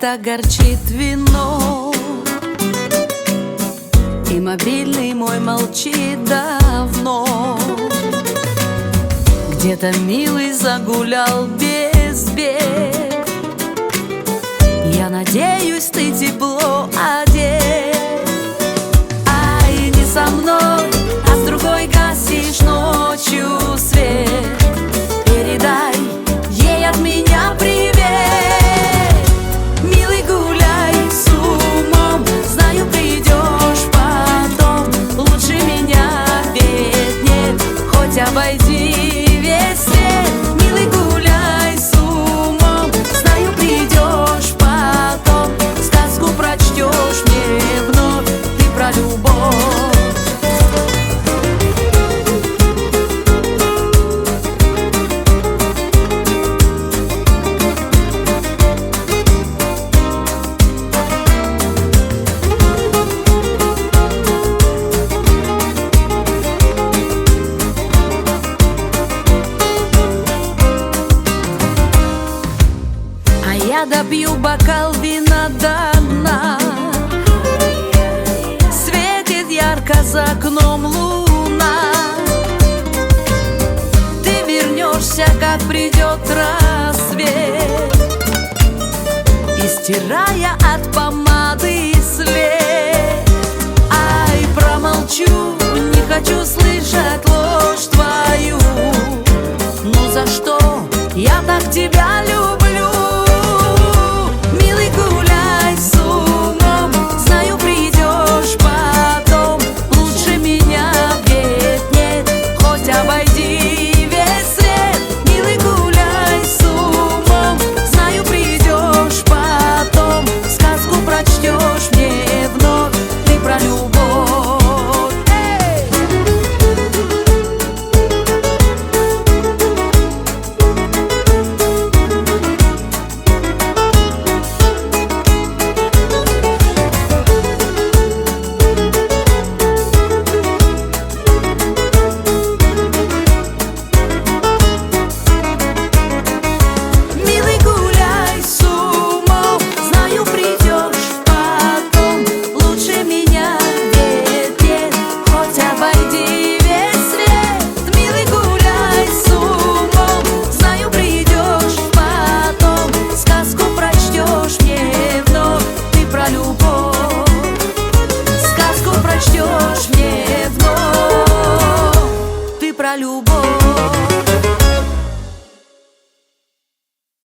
так горчит вино, и мобильный мой молчит давно. Где-то милый загулял без бед, я надеюсь, ты тепло одет. Ай, не со мной, а с другой гасишь ночью свет. Передай ей от меня привет. Милый, гуляй с умом, знаю, придешь потом. Лучше меня ведь нет, хоть обойди весь свет. Милый, гуляй с умом, знаю, придешь потом. Сказку прочтешь мне вновь, ты про любовь. Я допью бокал вина до дна. Светит ярко за окном луна. Ты вернешься, как придет рассвет, и стирая от помады след. Ай, промолчу, не хочу слышать ложь твою. Ну за что я так тебя люблю? Сказку прочтешь мне вновь, ты про любовь.